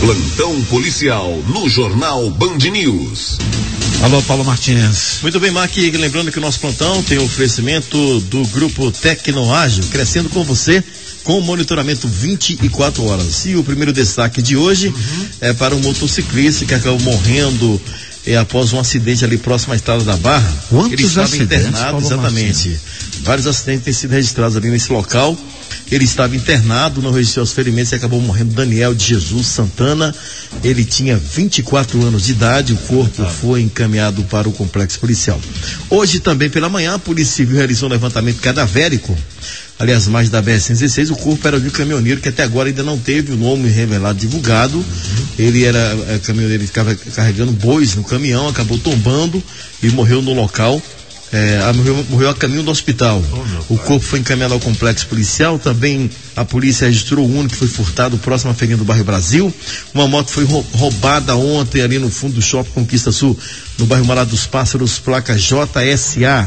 Plantão policial no Jornal Band News. Alô, Paulo Martins. Muito bem, Mark, lembrando que o nosso plantão tem o oferecimento do Grupo Tecnoágil, crescendo com você, com monitoramento 24 horas. E o primeiro destaque de hoje é para um motociclista que acabou morrendo após um acidente ali próximo à Estrada da Barra. Quantos Ele estava acidentes, internado, Paulo exatamente. Martins? Vários acidentes têm sido registrados ali nesse local. Ele estava internado, não resistiu aos ferimentos e acabou morrendo. Daniel de Jesus Santana, ele tinha 24 anos de idade, o corpo foi encaminhado para o complexo policial. Hoje também pela manhã, a Polícia Civil realizou um levantamento cadavérico, ali às margens da BR-116, o corpo era de um caminhoneiro que até agora ainda não teve o nome revelado, divulgado. Ele era caminhoneiro, ele ficava carregando bois no caminhão, acabou tombando e morreu no local. Morreu a caminho do hospital. O corpo foi encaminhado ao complexo policial. Também a polícia registrou o Uno que foi furtado próximo à feirinha do bairro Brasil. Uma moto foi roubada ontem ali no fundo do Shopping Conquista Sul, no bairro Mará dos Pássaros, placa JSA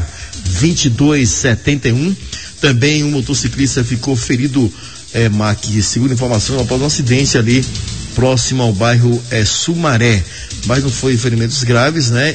2271. Também um motociclista ficou ferido, segundo informação, após um acidente ali próximo ao bairro Sumaré, mas não foi ferimentos graves, né?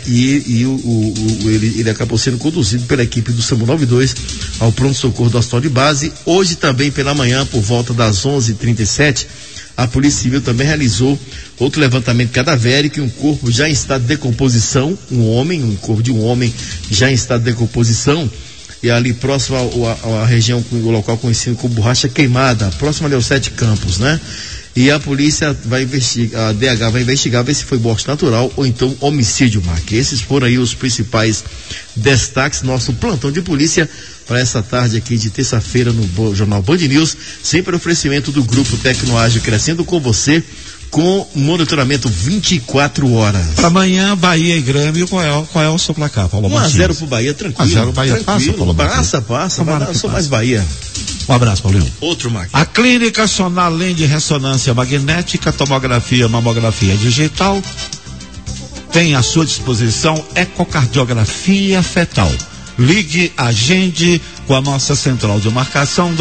Ele acabou sendo conduzido pela equipe do SAMU 92 ao pronto-socorro do hospital de base. Hoje também pela manhã, por volta das 11h37, a Polícia Civil também realizou outro levantamento cadavérico e um corpo já em estado de decomposição, um corpo de um homem já em estado de decomposição, e ali próximo à região, o local conhecido como Borracha Queimada, próximo ali aos 7 Campos, né? E a polícia vai investigar, a DH vai investigar, ver se foi morte natural ou então homicídio, Mark. Esses foram aí os principais destaques do nosso plantão de polícia para essa tarde aqui de terça-feira no Jornal Band News, sempre oferecimento do Grupo Tecnoágil, crescendo com você, com monitoramento 24 horas. Para amanhã, Bahia e Grêmio, qual é o seu placar, Paulo Martins? 1-0 pro Bahia, tranquilo. 1-0 Bahia, tranquilo. passa, Paulo Martins? Passa, vai dar só mais Bahia. Um abraço, Paulinho. Outro, Mark. A Clínica Sonalém de Ressonância Magnética, Tomografia, Mamografia Digital tem à sua disposição ecocardiografia fetal. Ligue, agende com a nossa central de marcação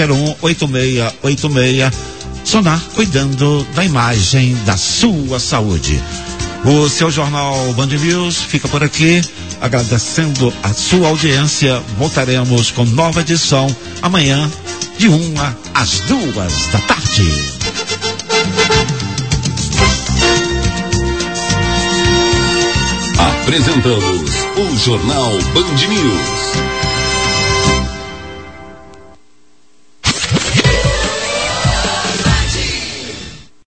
2101-8686. Sonar, cuidando da imagem da sua saúde. O seu Jornal Band News fica por aqui, agradecendo a sua audiência. Voltaremos com nova edição amanhã, de 1 às 2 da tarde. Apresentamos o Jornal Band News.